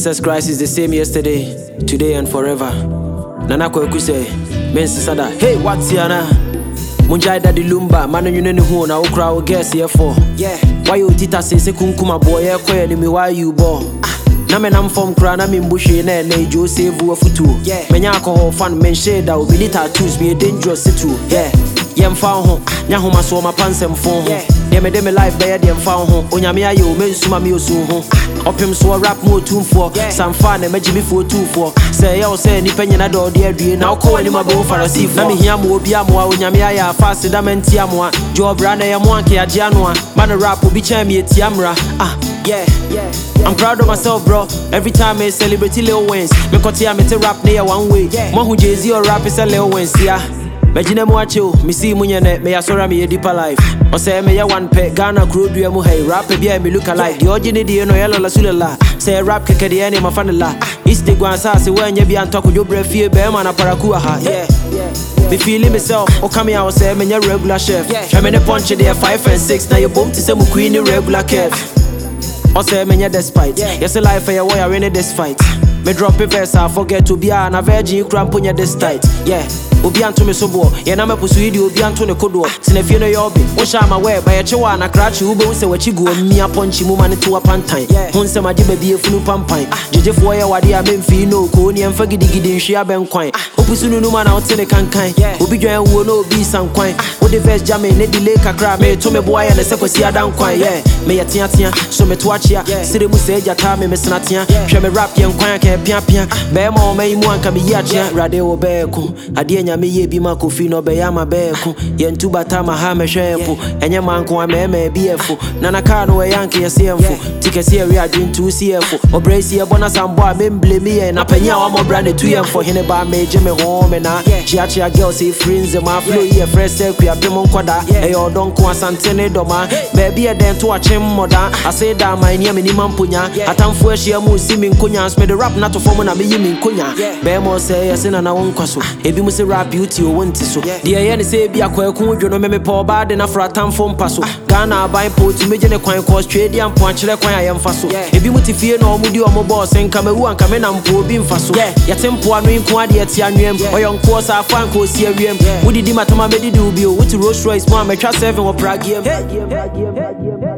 Jesus Christ is the same yesterday, today and forever. Nana Kweku say, men sada, hey, what's yana? Munjai daddy lumba, manu yuneni hu na ukra o guess here for. Yeah, why you tita say kunkuma boy, kwe ni mi why you bo? Na me nam from kra na mi mbushi ne jo save wo futu. Yeah, menya alcohol fan men shade that will be tattoos be a dangerous situ. Yeah, yem found home, nya homa so ma pansem phone. Yeah, me dem life be dem found home. Onyame ayo me nsuma mi osu ho. Opim so rap mo tumfo. Some fan e magimi for 24. Say yo say ni penye na do de adue na ko ani mabo farasifo. Na me hia mo obi amoa onyame aya fast da menti amoa. Job ra na ye mo anke age anoa. Man rap obi chan me etiamra. Yeah. I'm proud of myself, bro. Every time I celebrate little wins, me kotia me te rap near one way. Mo hu Jay-Z or rap is a little wins, yeah. Majine mo acho, me see munyane, me asora me a deeper life. O say me ya one pet, Ghana crew do mo hey rap e bia me look alike. The origin di no yellow la sulala. Say rap keke di ene ma fanela. Is the gwansa se when ye bi antoko do bre fie be man aparaku ha. Yeah. Me feeling myself, o come here say me ya regular chef. Try me the punch there 5 and 6, now you boom to say mu queen regular curve. O say me ya despite. Yes life ya why I win this fight. Me drop a verse, I forget to be an a virgin cramponya this tight. Yeah. Obi anto me sobo ye na me pusuidi obi anto ne kodo sinefie no yobi wo sha ma we ba ye chewa na krachi ube wo se wachi go mi aponchi mu mane to apantan hun se maji ba bi efunu pampan jejefo ye wade a memfi no ko ni emfa gidigidi nhwe abenkwan opusunu no ma na otene kankan obi dwan wo no obi sankwan wo de verse jam ne delay kakra me to me boy ye ne se kwasi adankwan me ye tia so me to achia sire mu se jata me snatia hwe me rap ye nkwan ka pia be ma o mai mu anka me yi achia rade wo be ko ade me ye bi ma kofi no be ya ma be ko ye ntu bata ma ha me hwepo enye manko a me bi efo nana ka no we yanke ye se enfo tikesi e wi adwin tu si efo obresi e bona sambo a me blame ye na panya wa mo bra ne tu ye enfo hene ba me je me ho me na chia girl say friends ma flow ye fresh e ku apem nkoda e yo don ko asante ne do ma baby e den to achem moda I say that my name ni mamponya atamfo e hia mu si mi nkonya me the rap na to form na me yi mi nkonya be mo say yes na won kwaso ebi mu say rap beauty o wonti so de ye ne say bia kwaku dwo no me po ba de na fra tamfo mpaso Ghana ban po tu meje ne kwan cause trade am po akere kwan ayem faso ebi mu tifie na omudi omo boss nka mewu anka me na mpo obi mfaso ye tempo anu nko ade ati anwem oyonko sa fan ko si awiem wudi di matama medidi ubi o wuti Rolls Royce mo ametwa 7 wo Prague